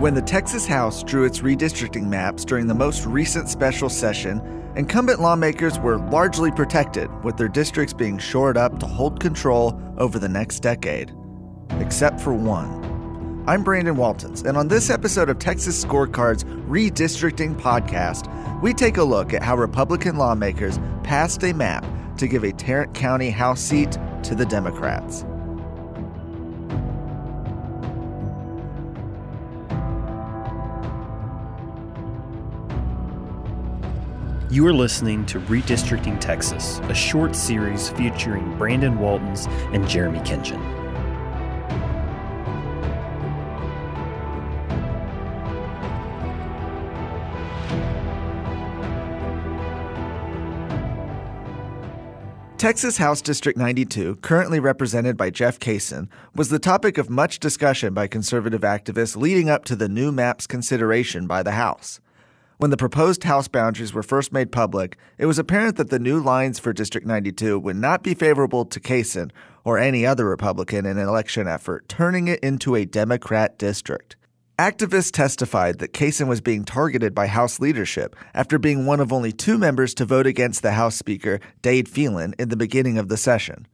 When the Texas House drew its redistricting maps during the most recent special session, incumbent lawmakers were largely protected, with their districts being shored up to hold control over the next decade. Except for one. I'm Brandon Waltons, and on this episode of Texas Scorecard's Redistricting Podcast, we take a look at how Republican lawmakers passed a map to give a Tarrant County House seat to the Democrats. You are listening to Redistricting Texas, a short series featuring Brandon Waltons and Jeremy Kenshin. Texas House District 92, currently represented by Jeff Cason, was the topic of much discussion by conservative activists leading up to the new map's consideration by the House. When the proposed House boundaries were first made public, it was apparent that the new lines for District 92 would not be favorable to Cason or any other Republican in an election effort, turning it into a Democrat district. Activists testified that Cason was being targeted by House leadership after being one of only two members to vote against the House Speaker, Dade Phelan, in the beginning of the session.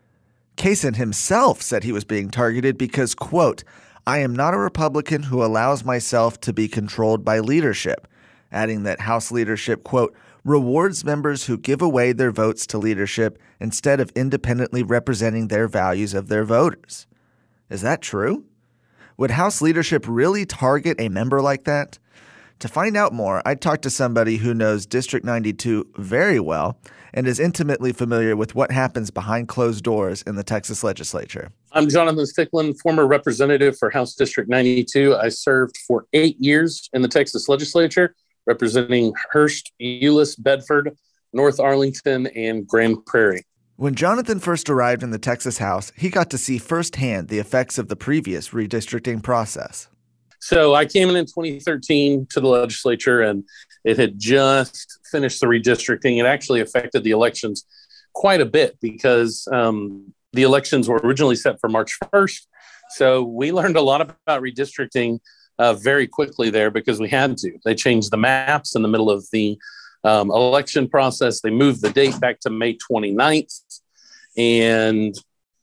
Cason himself said he was being targeted because, quote, "I am not a Republican who allows myself to be controlled by leadership," adding that House leadership, quote, "rewards members who give away their votes to leadership instead of independently representing their values of their voters." Is that true? Would House leadership really target a member like that? To find out more, I talked to somebody who knows District 92 very well and is intimately familiar with what happens behind closed doors in the Texas legislature. I'm Jonathan Stickland, former representative for House District 92. I served for 8 years in the Texas legislature, representing Hurst, Euless, Bedford, North Arlington, and Grand Prairie. When Jonathan first arrived in the Texas House, he got to see firsthand the effects of the previous redistricting process. So I came in 2013 to the legislature, and it had just finished the redistricting. It actually affected the elections quite a bit because the elections were originally set for March 1st. So we learned a lot about redistricting very quickly there because we had to. They changed the maps in the middle of the election process. They moved the date back to May 29th. And,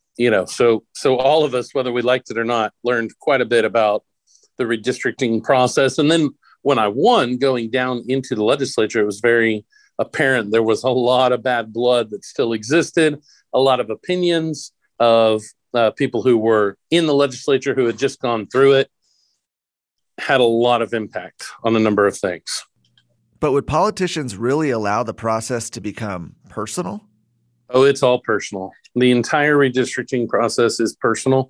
so all of us, whether we liked it or not, learned quite a bit about the redistricting process. And then when I won going down into the legislature, it was very apparent there was a lot of bad blood that still existed, a lot of opinions of people who were in the legislature who had just gone through it. Had a lot of impact on a number of things. But would politicians really allow the process to become personal? Oh, it's all personal. The entire redistricting process is personal.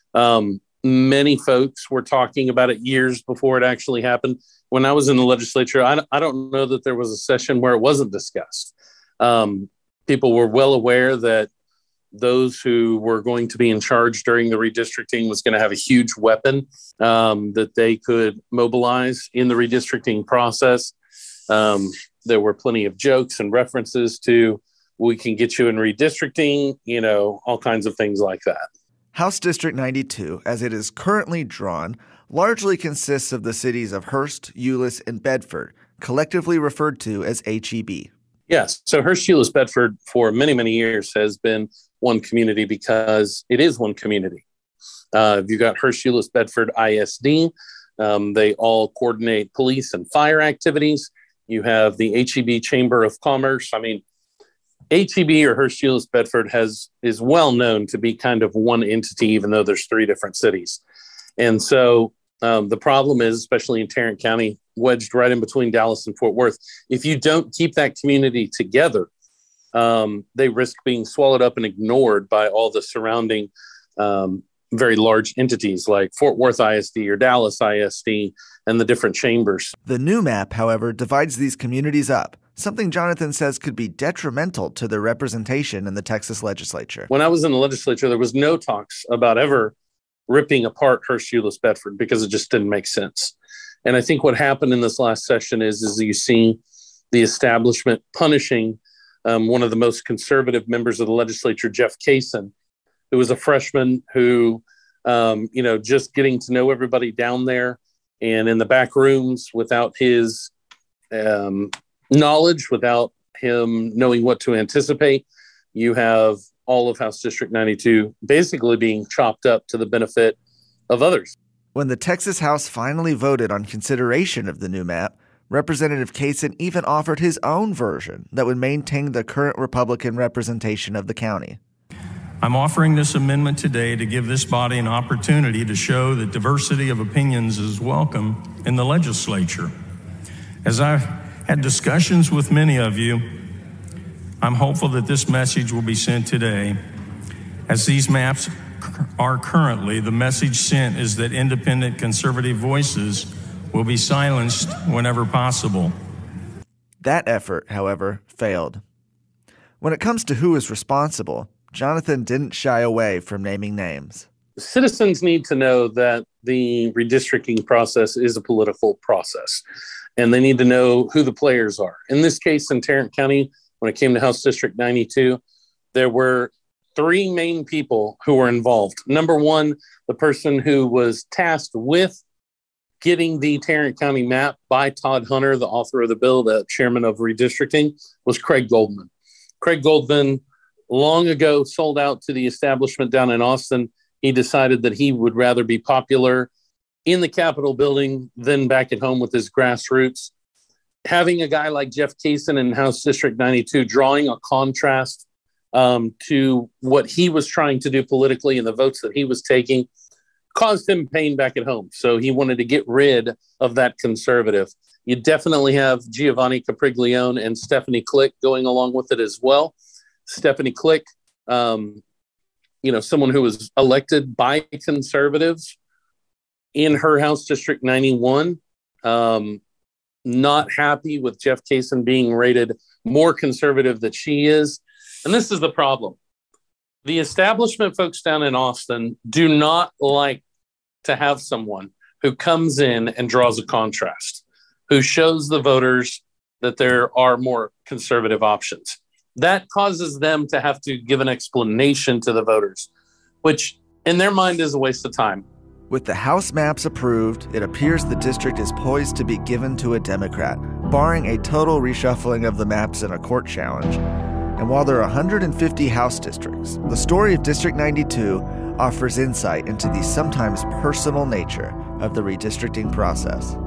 Many folks were talking about it years before it actually happened. When I was in the legislature, I don't know that there was a session where it wasn't discussed. People were well aware that those who were going to be in charge during the redistricting was going to have a huge weapon that they could mobilize in the redistricting process. There were plenty of jokes and references to, we can get you in redistricting, all kinds of things like that. House District 92, as it is currently drawn, largely consists of the cities of Hurst, Euless, and Bedford, collectively referred to as HEB. Yes. So Hurst, Euless, Bedford for many, many years has been one community because it is one community. You've got Hurst, Euless, Bedford ISD. They all coordinate police and fire activities. You have the HEB Chamber of Commerce. HEB or Hurst, Euless, Bedford is well known to be kind of one entity, even though there's three different cities. And so the problem is, especially in Tarrant County, wedged right in between Dallas and Fort Worth, if you don't keep that community together, they risk being swallowed up and ignored by all the surrounding very large entities like Fort Worth ISD or Dallas ISD and the different chambers. The new map, however, divides these communities up, something Jonathan says could be detrimental to their representation in the Texas legislature. When I was in the legislature, there was no talks about ever ripping apart Hurst, Euless, Bedford because it just didn't make sense. And I think what happened in this last session is you see the establishment punishing one of the most conservative members of the legislature, Jeff Cason, who was a freshman who, just getting to know everybody down there, And in the back rooms, without his knowledge, without him knowing what to anticipate, you have all of House District 92 basically being chopped up to the benefit of others. When the Texas House finally voted on consideration of the new map, Representative Cason even offered his own version that would maintain the current Republican representation of the county. I'm offering this amendment today to give this body an opportunity to show that diversity of opinions is welcome in the legislature. As I've had discussions with many of you, I'm hopeful that this message will be sent today. As these maps are currently, the message sent is that independent conservative voices will be silenced whenever possible. That effort, however, failed. When it comes to who is responsible, Jonathan didn't shy away from naming names. Citizens need to know that the redistricting process is a political process, and they need to know who the players are. In this case, in Tarrant County, when it came to House District 92, there were three main people who were involved. Number one, the person who was tasked with getting the Tarrant County map by Todd Hunter, the author of the bill, the chairman of redistricting, was Craig Goldman. Craig Goldman long ago sold out to the establishment down in Austin. He decided that he would rather be popular in the Capitol building than back at home with his grassroots. Having a guy like Jeff Cason in House District 92 drawing a contrast to what he was trying to do politically and the votes that he was taking caused him pain back at home. So he wanted to get rid of that conservative. You definitely have Giovanni Capriglione and Stephanie Click going along with it as well. Stephanie Click, someone who was elected by conservatives in her House District 91, not happy with Jeff Cason being rated more conservative than she is. And this is the problem. The establishment folks down in Austin do not like to have someone who comes in and draws a contrast, who shows the voters that there are more conservative options. That causes them to have to give an explanation to the voters, which in their mind is a waste of time. With the House maps approved, it appears the district is poised to be given to a Democrat, barring a total reshuffling of the maps in a court challenge. And while there are 150 House districts, the story of District 92 offers insight into the sometimes personal nature of the redistricting process.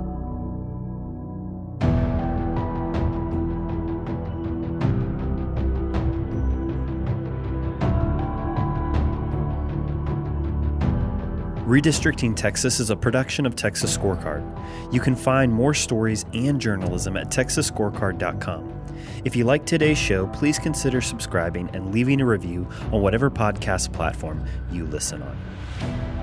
Redistricting Texas is a production of Texas Scorecard. You can find more stories and journalism at texasscorecard.com. If you like today's show, please consider subscribing and leaving a review on whatever podcast platform you listen on.